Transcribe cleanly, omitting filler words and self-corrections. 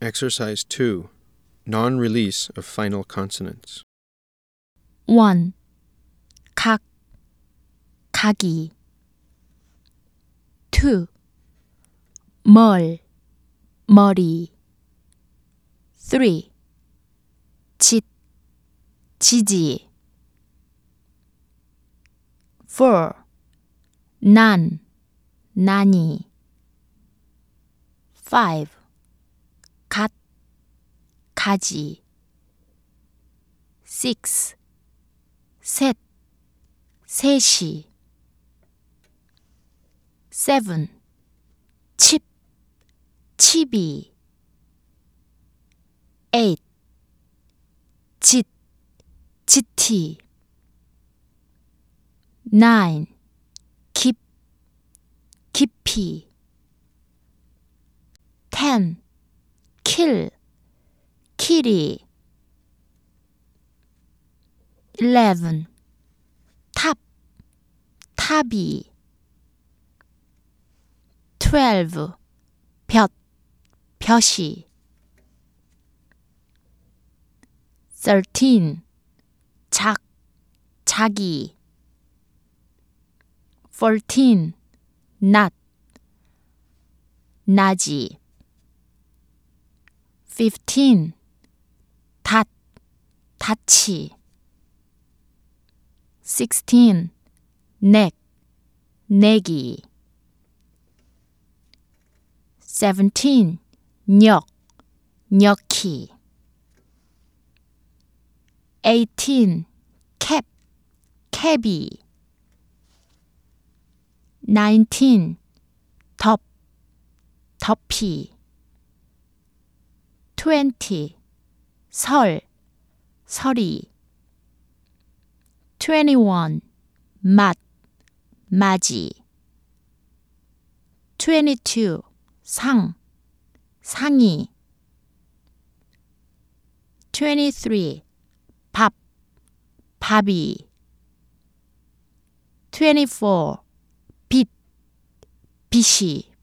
Exercise 2. Non-release of final consonants. 1. 각, 가기. 2. 머리. 3. 지지. 4. 나니. 5. 가지. 6. 셋이. 7. 칩이. 8. 짙이. 9. 깊이. 10. 길이. 11. 탑이. 12. 벼시. 13. 자기. 14. 낮이. 15. 닷이. 16. 내기. 17. 녀키. 18. 캡이. 19. 덮이. 20. 설이. 21. 맞이. 22. 상이. 23. 밥이. 24. 빛이.